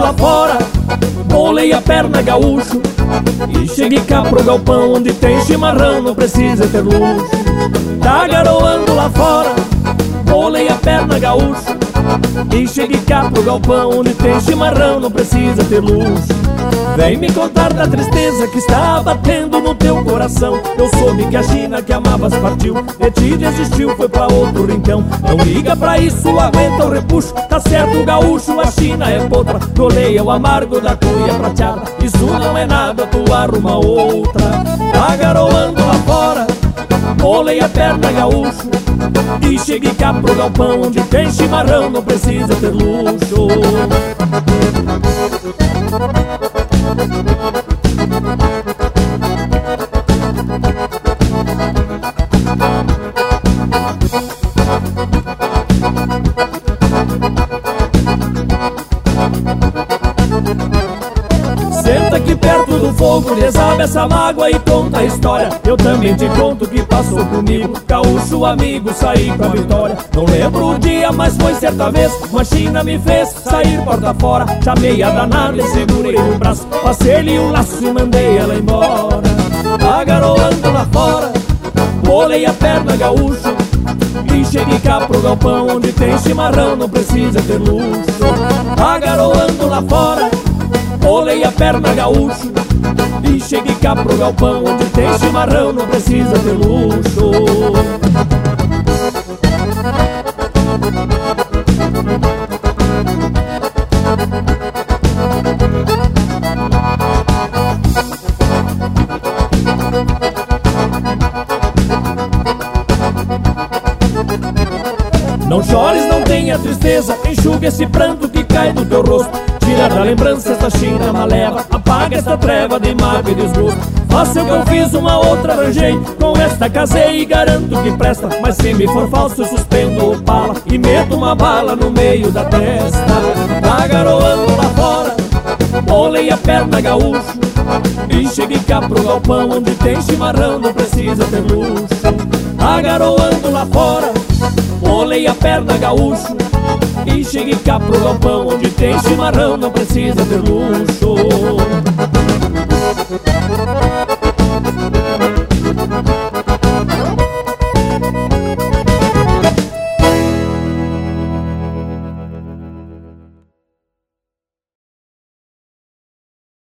lá fora, bolei a perna gaúcho e cheguei cá pro galpão onde tem chimarrão, não precisa ter luxo. Tá garoando lá fora, bolei a perna gaúcho e cheguei cá pro galpão onde tem chimarrão, não precisa ter luxo. Vem me contar da tristeza que está batendo no teu coração. Eu soube que a China que amavas partiu, e te desistiu, foi pra outro rincão. Não liga pra isso, aguenta o repuxo. Tá certo o gaúcho, a China é potra. Toleia o amargo da cuia prateada, isso não é nada, tu arruma outra. Tá garoando lá fora, bolei a perna gaúcho e cheguei cá pro galpão onde tem chimarrão, não precisa ter luxo. Senta aqui perto do fogo, desaba essa mágoa e conta a história. Eu também te conto o que passou comigo, gaúcho amigo, saí com a vitória. Não lembro o dia, mas foi certa vez, uma China me fez sair porta fora. Chamei a danada e segurei o braço, passei-lhe o laço e mandei ela embora. Tá garoando lá fora, bolei a perna gaúcho e cheguei cá pro galpão onde tem chimarrão, não precisa ter luxo. Tá garoando lá fora, bolei a perna gaúcho e cheguei cá pro galpão onde tem chimarrão, não precisa ter luxo. Não chores, não tenha tristeza, enxuga esse pranto que cai do teu rosto. Tira da lembrança essa China maleva, apaga essa treva de mágoa e desgosto. Faça o que eu fiz, uma outra arranjei, com esta casei e garanto que presta. Mas se me for falso eu suspendo o pala e meto uma bala no meio da testa. Tá garoando lá fora, bolei a perna gaúcho e cheguei cá pro galpão onde tem chimarrão, não precisa ter luxo. Tá garoando lá fora, bolei a perna gaúcho e cheguei cá pro galpão onde tem chimarrão, não precisa ter luxo.